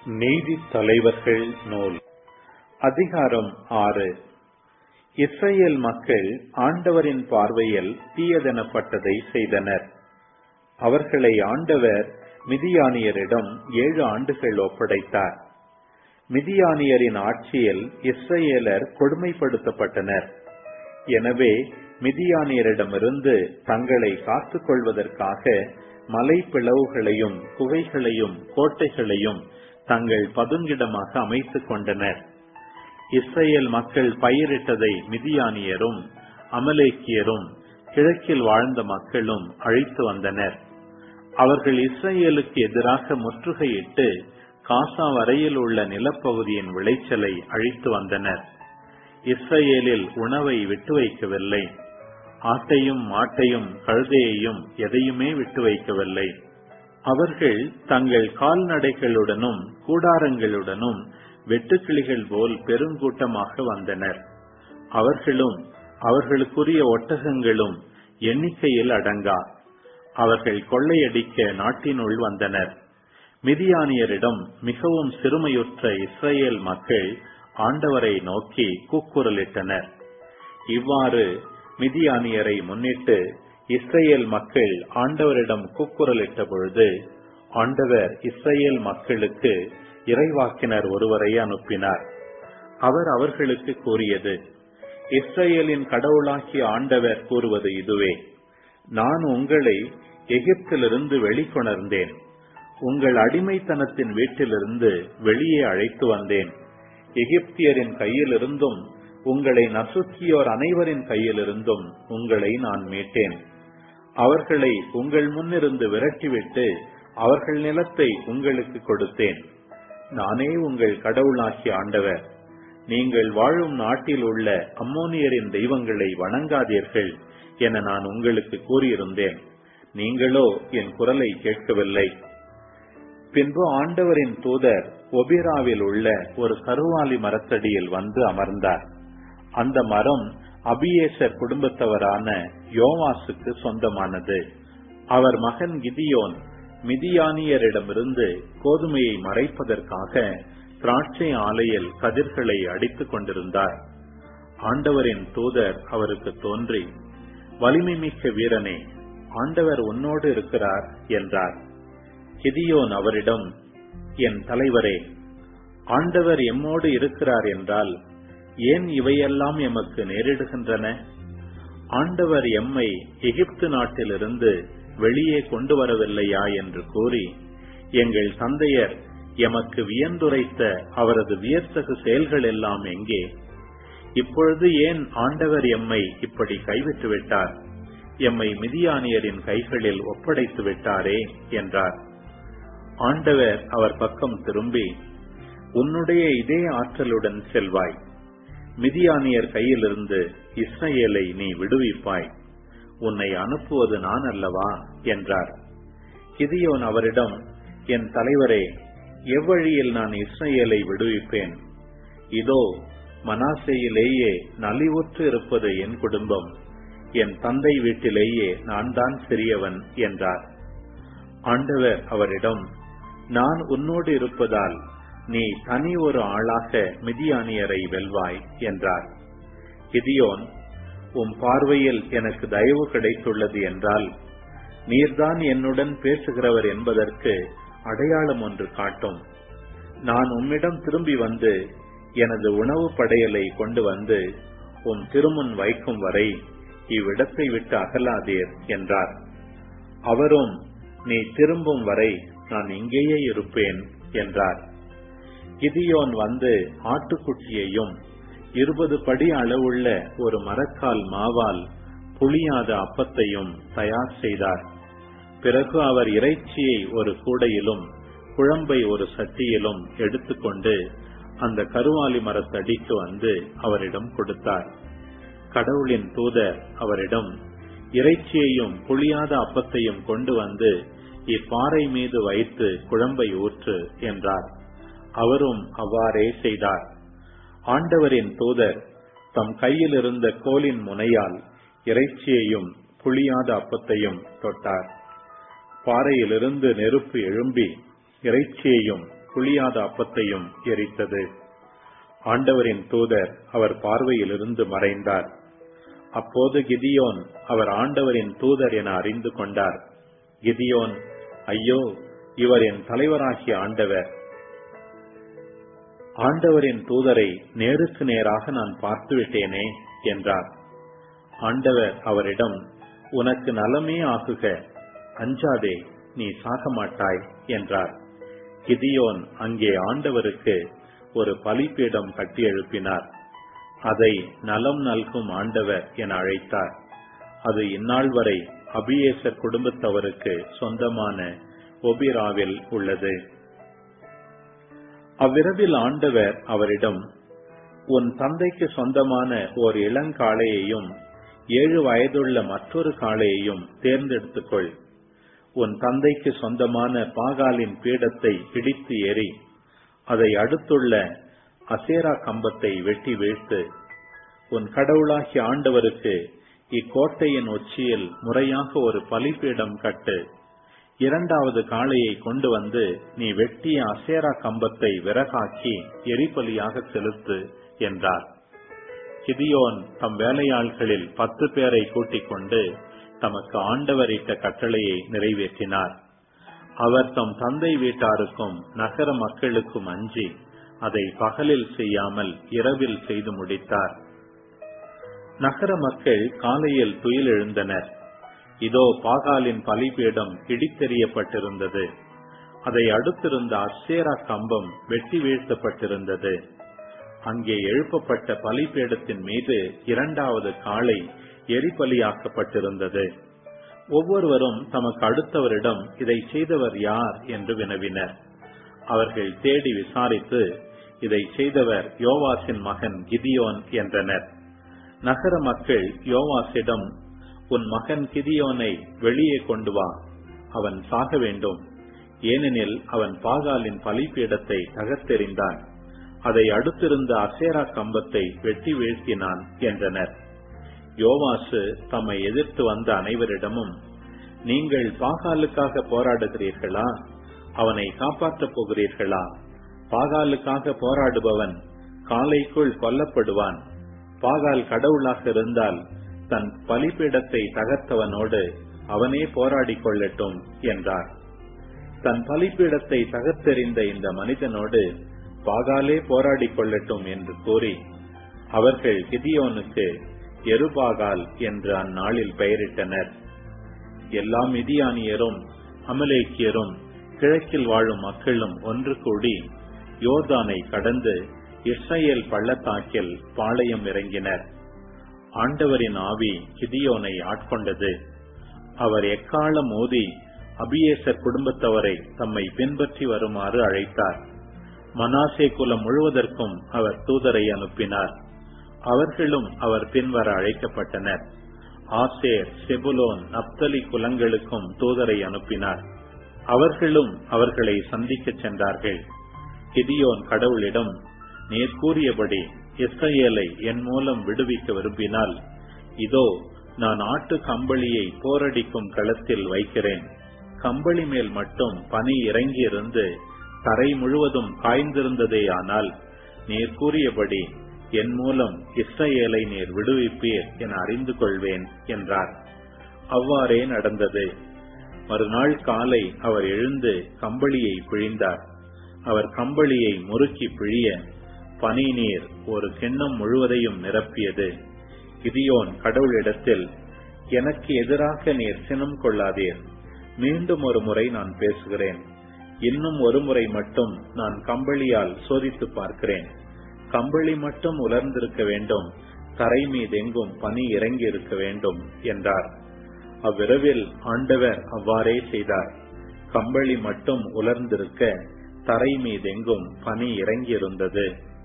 நீதித் தலைவர்கள் நூல் அதிகாரம் 6. இஸ்ரவேல் மக்கள் ஆண்டவரின் பார்வையில் தீயதெனப்பட்டதை செய்தனர். அவர்களை ஆண்டவர் மிதியானியரிடம் 7 ஆண்டுகள் ஒப்படைத்தார். மிதியானியரின் ஆட்சியில் இஸ்ரவேலர் கொடுமைப்படுத்தப்பட்டனர். எனவே மிதியானியரிடமிருந்து தங்களை காத்துக் கொள்வதற்காக மலை பிளவுகளையும் குகைகளையும் கோட்டைகளையும் தங்கள் பதுங்கிடமாக அமைத்துக் கொண்டனர். இஸ்ரவேல் மக்கள் பயிரிட்டதை மிதியானியரும் அமலேக்கியரும் கிழக்கில் வாழ்ந்த மக்களும் அழித்து வந்தனர். அவர்கள் இஸ்ரவேலுக்கு எதிராக முற்றுகையிட்டு காசா வரையில் உள்ள நிலப்பகுதியின் விளைச்சலை அழித்து வந்தனர். இஸ்ரவேலில் உணவை விட்டு வைக்கவில்லை. ஆட்டையும் மாட்டையும் கழுதையையும் எதையுமே விட்டு வைக்கவில்லை. அவர்கள் தங்கள் கால்நடைகளுடனும் கூடாரங்களுடனும் வெட்டுக்கிளிகள் போல் பெருங்கூட்டமாக வந்தனர். அவர்களும் அவர்களுக்குரிய ஒட்டகங்களும் எண்ணிக்கையில் அடங்கா. அவர்கள் கொள்ளையடிக்க நாட்டினுள் வந்தனர். மிதியானியரிடம் மிகவும் சிறுமையுற்ற இஸ்ரவேல் மக்கள் ஆண்டவரை நோக்கி கூக்குரலிட்டனர். இவ்வாறு மிதியானியரை முன்னிட்டு இஸ்ரவேல் மக்கள் ஆண்டவரிடம் கூக்குரலிட்ட பொழுது ஆண்டவர் இஸ்ரவேல் மக்களுக்கு இறைவாக்கினர் ஒருவரை அனுப்பினார். அவர் அவர்களுக்கு கூறியது: இஸ்ரவேலின் கடவுளாகிய ஆண்டவர் கூறுவது இதுவே: நான் உங்களை எகிப்திலிருந்து வெளிக்கொணர்ந்தேன். உங்கள் அடிமைத்தனத்தின் வீட்டிலிருந்து வெளியே அழைத்து வந்தேன். எகிப்தியரின் கையிலிருந்தும் உங்களை நசுக்கியோர் அனைவரின் கையிலிருந்தும் உங்களை நான் மீட்டேன். அவர்களை உங்கள் முன்னிருந்து விரட்டிவிட்டு அவர்கள் நிலத்தை உங்களுக்கு கொடுத்தேன். நானே உங்கள் கடவுளாகிய ஆண்டவர். நீங்கள் வாழும் நாட்டில் உள்ள அம்மோனியரின் தெய்வங்களை வணங்காதீர்கள் என நான் உங்களுக்கு கூறியிருந்தேன். நீங்களோ என் குரலை கேட்கவில்லை. பின்பு ஆண்டவரின் தூதர் ஒபிராவில் உள்ள ஒரு கருவாலி மரத்தடியில் வந்து அமர்ந்தார். அந்த மரம் அபியேசர் குடும்பத்தவரான யோவாசுக்கு சொந்தமானது. அவர் மகன் கிதியோன் மிதியானியரிடமிருந்து கோதுமையை மறைப்பதற்காக திராட்சை ஆலையில் கதிர்களை அடித்துக் கொண்டிருந்தார். ஆண்டவரின் தூதர் அவருக்கு தோன்றி, வலிமை மிக்க வீரனே, ஆண்டவர் உன்னோடு இருக்கிறார் என்றார். கிதியோன் அவரிடம், என் தலைவரே, ஆண்டவர் எம்மோடு இருக்கிறார் என்றால் ஏன் இவையெல்லாம் எமக்கு நேரிடுகின்றன? ஆண்டவர் எம்மை எகிப்து நாட்டிலிருந்து வெளியே கொண்டு வரவில்லையா என்று கூறி, எங்கள் தந்தையர் எமக்கு வியந்துரைத்த அவரது வியத்தகு செயல்கள் எல்லாம் எங்கே? இப்பொழுது ஏன் ஆண்டவர் எம்மை இப்படி கைவிட்டு விட்டார்? எம்மை மிதியானியரின் கைகளில் ஒப்படைத்து விட்டாரே என்றார். ஆண்டவர் அவர் பக்கம் திரும்பி, உன்னுடைய இதே ஆற்றலுடன் செல்வாய். மிதியானியர் கையிலிருந்து இஸ்ரவேலை நீ விடுவிப்பாய். உன்னை அனுப்புவது நான் அல்லவா என்றார். கிதியோன் அவரிடம், என் தலைவரே, எவ்வழியில் நான் இஸ்ரவேலை விடுவிப்பேன்? இதோ, மனாசேயிலேயே நலிவுற்று இருப்பது என் குடும்பம். என் தந்தை வீட்டிலேயே நான் தான் சிறியவன் என்றார். ஆண்டவர் அவரிடம், நான் உன்னோடு இருப்பதால் நீ தனி ஒரு ஆளாக மிதியானியரை வெல்வாய் என்றார். கிதியோன், உம் பார்வையில் எனக்கு தயவு கிடைத்துள்ளது என்றால் நீர்தான் என்னுடன் பேசுகிறவர் என்பதற்கு அடையாளம் ஒன்று காட்டும். நான் உம்மிடம் திரும்பி வந்து எனது உணவு படையலை கொண்டு வந்து உம் திருமுன் வைக்கும் வரை இவ்விடத்தை விட்டு அகலாதீர் என்றார். அவரும், நீ திரும்பும் வரை நான் இங்கேயே இருப்பேன் என்றார். கிதியோன் வந்து ஆட்டுக்குட்டியையும் 20 படி அளவுள்ள ஒரு மரக்கால் மாவால் புளியாத அப்பத்தையும் தயார் செய்தார். பிறகு அவர் இறைச்சியை ஒரு கூடையிலும் குழம்பை ஒரு சட்டியிலும் எடுத்துக்கொண்டு அந்த கருவாலி மரத்தடிக்கு வந்து அவரிடம் கொடுத்தார். கடவுளின் தூதர் அவரிடம், இறைச்சியையும் புளியாத அப்பத்தையும் கொண்டு வந்து இப்பாறை மீது வைத்து குழம்பை ஊற்று என்றார். அவரும் அவ்வாறே செய்தார். ஆண்டவரின் தூதர் தம் கையில் இருந்த கோலின் முனையால் இறைச்சியையும் புளியாத அப்பத்தையும் தொட்டார். பாறையிலிருந்து நெருப்பு எழும்பி இறைச்சியையும் புளியாத அப்பத்தையும் எரித்தது. ஆண்டவரின் தூதர் அவர் பார்வையிலிருந்து மறைந்தார். அப்போது கிதியோன் அவர் ஆண்டவரின் தூதர் என அறிந்து கொண்டார். கிதியோன், ஐயோ, இவர் என் தலைவராகிய ஆண்டவர், ஆண்டவரின் தூதரை நேருக்கு நேராக நான் பார்த்துவிட்டேனே என்றார். ஆண்டவர் அவரிடம், உனக்கு நலமே ஆகுக, அஞ்சாதே, நீ சாக மாட்டாய் என்றார். கிதியோன் அங்கே ஆண்டவருக்கு ஒரு பலிபீடம் கட்டி எழுப்பினார். அதை நலம் நல்கும் ஆண்டவர் என அழைத்தார். அது இந்நாள் வரை அபியேசர் குடும்பத்தவருக்கு சொந்தமான ஒபிராவில் உள்ளது. அவ்விரவில் ஆண்டவர் அவரிடம், உன் தந்தைக்கு சொந்தமான ஓர் இளங்காளையையும் 7 வயதுள்ள மற்றொரு காளையையும் தேர்ந்தெடுத்துக்கொள். உன் தந்தைக்கு சொந்தமான பாகாலின் பீடத்தை இடித்து எறி, அதை அடுத்துள்ள அசேரா கம்பத்தை வெட்டி வீழ்த்து. உன் கடவுளாகிய ஆண்டவருக்கு இக்கோட்டையின் உச்சியில் முறையாக ஒரு பலிபீடம் கட்டு. 2வது காளையை கொண்டு வந்து நீ வெட்டிய அசேரா கம்பத்தை விறகாக்கி எரிபலியாக செலுத்து என்றார். கிதியோன் தம் வேலையாள்களில் 10 பேரை கூட்டிக் கொண்டு தமக்கு ஆண்டவர் இட்ட கட்டளையை நிறைவேற்றினார். அவர் தம் தந்தை வீட்டாருக்கும் நகர மக்களுக்கும் அஞ்சி அதை பகலில் செய்யாமல் இரவில் செய்து முடித்தார். நகர மக்கள் காலையில் துயில் எழுந்தனர். இதோ பாகாலின் பலிபீடம் இடித்தெறியப்பட்டிருந்தது. அதை அடுத்திருந்த அசேரா கம்பம் வெட்டி வீழ்த்தப்பட்டிருந்தது. அங்கே எழுப்பப்பட்ட பலிபீடத்தின் மீது 2வது காளை எரிபலியாக்கப்பட்டிருந்தது. ஒவ்வொருவரும் தமக்கு அடுத்தவரிடம் இதை செய்தவர் யார் என்று வினவினர். அவர்கள் தேடி விசாரித்து, இதை செய்தவர் யோவாசின் மகன் கிதியோன் என்றனர். நகர மக்கள் யோவாசிடம், உன் மகன் கிதியோனை வெளியே கொண்டு வா, அவன் சாக வேண்டும், ஏனெனில் அவன் பாகாலின் பலிபீடத்தை தகர்த்தெறிந்தான், அதை அடுத்திருந்த அசேரா கம்பத்தை வெட்டி வீழ்த்தினான் என்றனர். யோவாசு தம்மை எதிர்த்து வந்த அனைவரிடமும், நீங்கள் பாகாலுக்காக போராடுகிறீர்களா, அவனை காப்பாற்றப் போகிறீர்களா? பாகாலுக்காக போராடுபவன் காலைக்குள் கொல்லப்படுவான். பாகால் கடவுளாக இருந்தால் தன் பலிபீடத்தை தகர்த்தவனோடு அவனே போராடிக் கொள்ளட்டும் என்றார். தன் பலிபீடத்தை தகர்த்தெறிந்த இந்த மனிதனோடு பாகாலே போராடிக் கொள்ளட்டும் என்று கூறி அவர்கள் கிதியோனுக்கு எருபாகால் என்று அந்நாளில் பெயரிட்டனர். எல்லா மிதியானியரும் அமலேக்கியரும் கிழக்கில் வாழும் மக்களும் ஒன்று கூடி யோர்தானை கடந்து இஸ்ரேல் பள்ளத்தாக்கில் பாளையம் இறங்கினர். ஆண்டவரின் ஆவி கிதியோனை ஆட்கொண்டது. அவர் எக்காலம் ஓதி அபியேசர் குடும்பத்தவரை தம்மை பின்பற்றி வருமாறு அழைத்தார். மனாசே குலம் முழுவதற்கும் அவர் தூதரை அனுப்பினார். அவர்களும் அவர் பின்வர அழைக்கப்பட்டனர். ஆசேர், செபுலோன், நப்தலி குலங்களுக்கும் தூதரை அனுப்பினார். அவர்களும் அவர்களை சந்திக்கச் சென்றார்கள். கிதியோன் கடவுளிடம், நீர் கூறியபடி இஸ்ரேலை என் மூலம் விடுவிக்க விரும்பினால், இதோ நான் ஆட்டு கம்பளியை போரடிக்கும் களத்தில் வைக்கிறேன். கம்பளி மேல் மட்டும் பனி இறங்கியிருந்து தரை முழுவதும் காய்ந்திருந்ததேயானால், நீர் கூறியபடி என் மூலம் இஸ்ரேலை நீர் விடுவிப்பீர் என அறிந்து கொள்வேன் என்றார். அவ்வாறே நடந்தது. மறுநாள் காலை அவர் எழுந்து கம்பளியை பிழிந்தார். அவர் கம்பளியை முறுக்கி பிழிய பனி நீர் ஒரு கிண்ணம் முழுவதையும் நிரப்பியது. கிதியோன் கடவுளிடத்தில், எனக்கு எதிராக நீர் சினம் கொள்ளாதீர், மீண்டும் ஒரு முறை நான் பேசுகிறேன், இன்னும் ஒரு முறை மட்டும் நான் கம்பளியால் சோதித்து பார்க்கிறேன், கம்பளி மட்டும் உலர்ந்திருக்க வேண்டும், தரை மீதெங்கும் பனி இறங்கி இருக்க வேண்டும் என்றார். அவ்விரவில் ஆண்டவர் அவ்வாறே செய்தார். கம்பளி மட்டும் உலர்ந்திருக்க தரை மீதெங்கும் பனி இறங்கியிருந்தது.